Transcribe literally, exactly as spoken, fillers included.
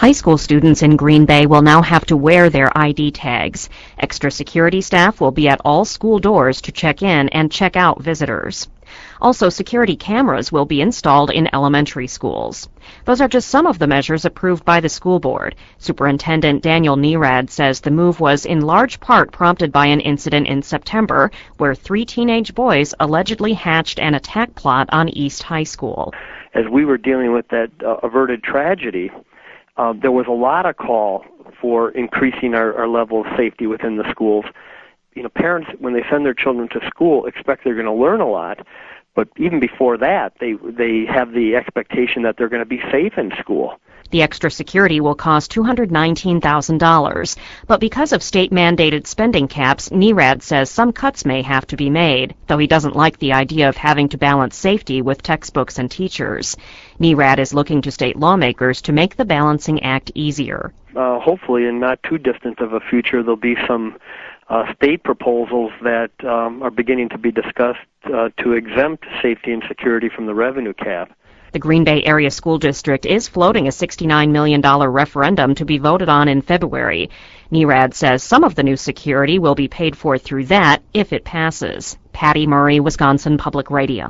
High school students in Green Bay will now have to wear their I D tags. Extra security staff will be at all school doors to check in and check out visitors. Also, security cameras will be installed in elementary schools. Those are just some of the measures approved by the school board. Superintendent Daniel Nerad says the move was in large part prompted by an incident in September where three teenage boys allegedly hatched an attack plot on East High School. As we were dealing with that uh, averted tragedy, uh, there was a lot of call for increasing our, our level of safety within the schools. You know, parents, when they send their children to school, expect they're going to learn a lot. But even before that, they they have the expectation that they're going to be safe in school. The extra security will cost two hundred nineteen thousand dollars. But because of state-mandated spending caps, Nerad says some cuts may have to be made, though he doesn't like the idea of having to balance safety with textbooks and teachers. Nerad is looking to state lawmakers to make the balancing act easier. Uh, hopefully, in not too distant of a future, there'll be some Uh, state proposals that um, are beginning to be discussed uh, to exempt safety and security from the revenue cap. The Green Bay Area School District is floating a sixty-nine million dollars referendum to be voted on in February. Nerad says some of the new security will be paid for through that if it passes. Patty Murray, Wisconsin Public Radio.